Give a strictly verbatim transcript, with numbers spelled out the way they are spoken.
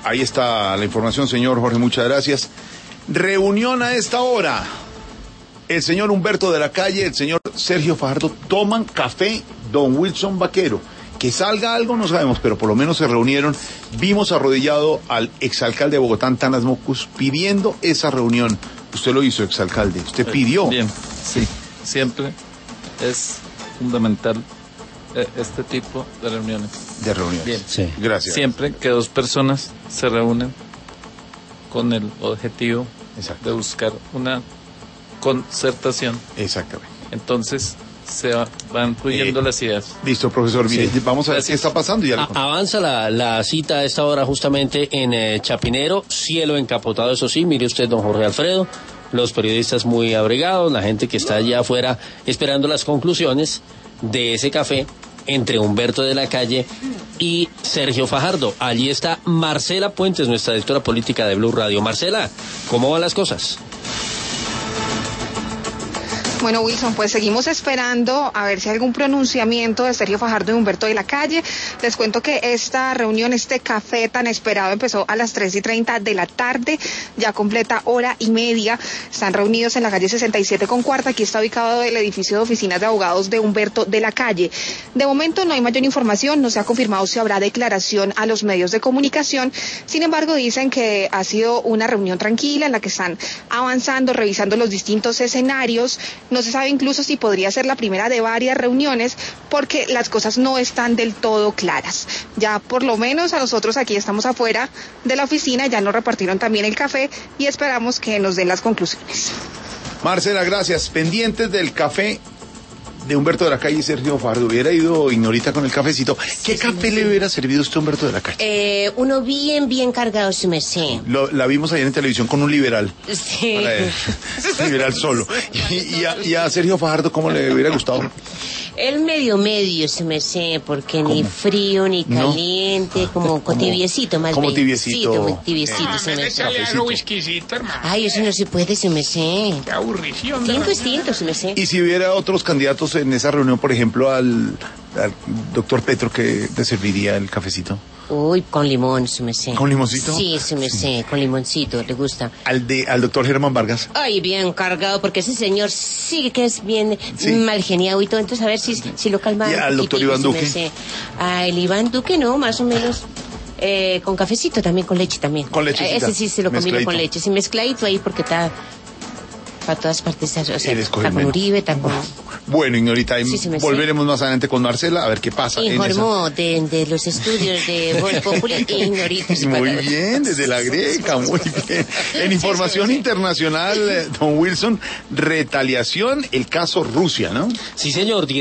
Ahí está la información, señor Jorge, muchas gracias. Reunión a esta hora. El señor Humberto de la Calle, el señor Sergio Fajardo toman café, don Wilson Vaquero. Que salga algo no sabemos, pero por lo menos se reunieron. Vimos arrodillado al exalcalde de Bogotá, Antanas Mockus, pidiendo esa reunión. Usted lo hizo, exalcalde, usted pidió. Bien, sí, siempre es fundamental eh, este tipo de reuniones. De reuniones. Bien, sí. Gracias. Siempre que dos personas se reúnen con el objetivo Exacto. de buscar una concertación. Exactamente. Entonces se va, van fluyendo eh, las ideas. Listo, profesor. Mire, sí. Vamos a ver qué está pasando. Y a, avanza la, la cita a esta hora justamente en eh, Chapinero, cielo encapotado, eso sí, mire usted, don Jorge Alfredo, los periodistas muy abrigados, la gente que está allá afuera esperando las conclusiones de ese café entre Humberto de la Calle y Sergio Fajardo. Allí está Marcela Puentes, nuestra directora política de Blue Radio. Marcela, ¿cómo van las cosas? Bueno, Wilson, pues seguimos esperando a ver si hay algún pronunciamiento de Sergio Fajardo y Humberto de la Calle. Les cuento que esta reunión, este café tan esperado, empezó a las tres y treinta de la tarde, ya completa hora y media. Están reunidos en la calle sesenta y siete con cuarta. Aquí está ubicado el edificio de oficinas de abogados de Humberto de la Calle. De momento no hay mayor información, no se ha confirmado si habrá declaración a los medios de comunicación. Sin embargo, dicen que ha sido una reunión tranquila en la que están avanzando, revisando los distintos escenarios. No se sabe incluso si podría ser la primera de varias reuniones porque las cosas no están del todo claras. Ya por lo menos a nosotros aquí estamos afuera de la oficina, ya nos repartieron también el café y esperamos que nos den las conclusiones. Marcela, gracias. Pendientes del café de Humberto de la Calle y Sergio Fajardo. Hubiera ido Ignorita con el cafecito. ¿Qué sí, café sí, le hubiera servido usted a Humberto de la Calle? Eh, uno bien, bien cargado, su merced. Lo, la vimos ayer en televisión con un liberal. Sí. Liberal solo. Y, y, a, y a Sergio Fajardo, ¿cómo le hubiera gustado? El medio medio, su merced, porque ¿cómo? Ni frío, ni caliente, ¿no? como con tibiecito, más bien. Como tibiecito. Muy tibiecito, su merced. Ay, eso no se puede, su merced. Qué aburrición. Cinco extintos, su merced. Y si hubiera otros candidatos en esa reunión, por ejemplo, al, al doctor Petro, ¿que le serviría el cafecito? Uy, con limón, su merced. ¿Con limoncito? Sí, su merced, sí. Con limoncito, le gusta. ¿Al de al doctor Germán Vargas? Ay, bien cargado, porque ese señor sí que es bien sí. mal geniado y todo, entonces a ver si, si lo calma. ¿Y al doctor Iván Duque? Ah, el Iván Duque no, más o menos. Eh, con cafecito también, con leche también. Con leche. Ese sí se lo combino con leche. Sí, mezcladito ahí porque está para todas partes. O sea, está con Uribe, está con... Bueno, Ignorita, sí, volveremos más adelante con Marcela a ver qué pasa. Informó esa... de, de los estudios de Voz Populi, Ignorita. Muy bien, desde la Greca, muy bien. En información internacional, don Wilson, retaliación, el caso Rusia, ¿no? Sí, señor.